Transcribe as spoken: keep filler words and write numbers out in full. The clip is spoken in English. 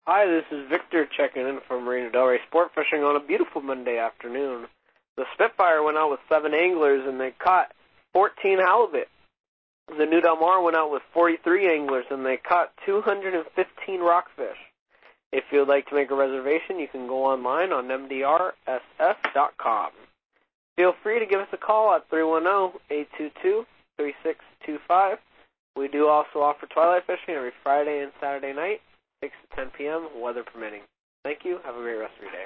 Hi, this is Victor checking in from Marina Del Rey Sport Fishing on a beautiful Monday afternoon. The Spitfire went out with seven anglers and they caught fourteen halibut. The New Del Mar went out with forty-three anglers and they caught two hundred fifteen rockfish. If you would like to make a reservation, you can go online on M D R S S dot com. Feel free to give us a call at three one zero, eight two two, three six two five. We do also offer twilight fishing every Friday and Saturday night, six to ten p.m., weather permitting. Thank you. Have a great rest of your day.